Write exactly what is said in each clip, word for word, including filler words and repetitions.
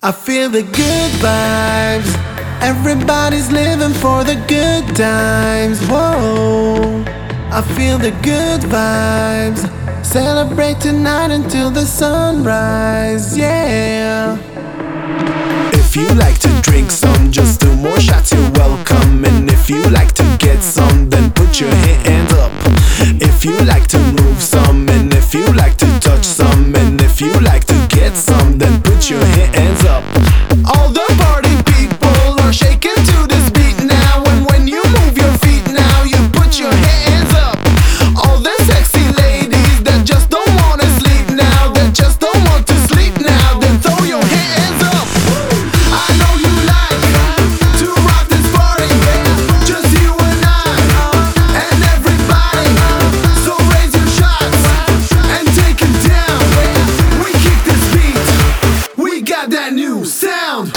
I feel the good vibes. Everybody's living for the good times. Whoa, I feel the good vibes. Celebrate tonight until the sunrise. Yeah. If you like to drink some, just two more shots, you're welcome. And if you like to get some, then put your hands up. If you like to move some, and if you like to touch some, and if you like to get some, then put your hands up. All the party people are shaking to this beat now. And when you move your feet now, you put your hands up. All the sexy ladies that just don't wanna sleep now, that just don't want to sleep now, then throw your hands up. I know you like to rock this party, just you and I, and everybody. So raise your shots and take it down. We kick this beat, we got that new sound.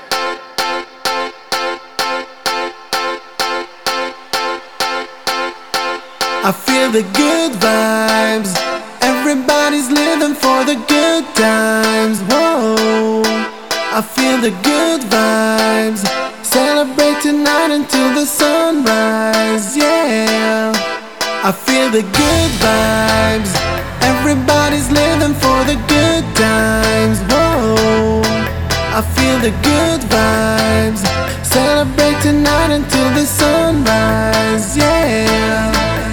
I feel the good vibes. Everybody's living for the good times. Whoa, I feel the good vibes. Celebrate tonight until the sunrise. Yeah, I feel the good vibes. Everybody's living for the good times. Whoa, I feel the good vibes. Celebrate tonight until the sunrise. Yeah.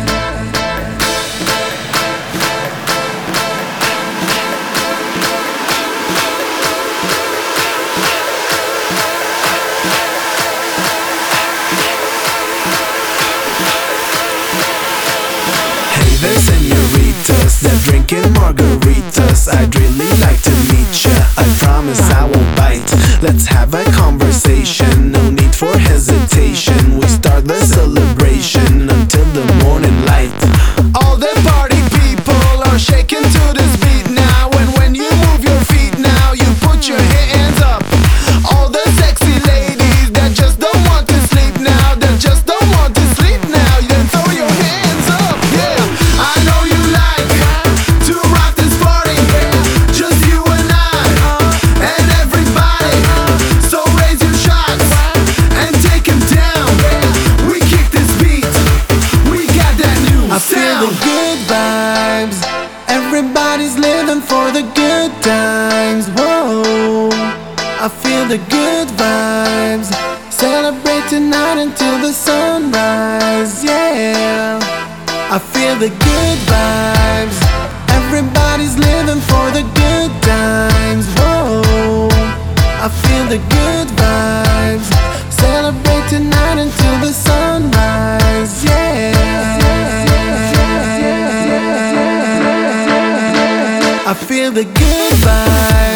The senoritas, they're drinking margaritas. I'd really like to meet ya, I promise I won't bite. Let's have a conversation, no need for hesitation. We start the celebration until the morning light. All the party people are shaking to this beat now. And when you move your feet now, you put your hands up. All the sexy ladies that just don't want to sleep now, that just don't want to sleep now, then throw your hands up. Yeah, I know you like to rock this party, just you and I, and everybody. So raise your shots and take them down. We kick this beat, we got that new sound. I feel the good vibes. Everybody's living for the good times. Whoa, I feel the good vibes. Celebrate tonight until the sunrise. Yeah, I feel the good vibes. Everybody's living for the good times. Whoa, I feel the good vibes. Celebrate tonight until the sunrise. Yeah, I feel the good vibes.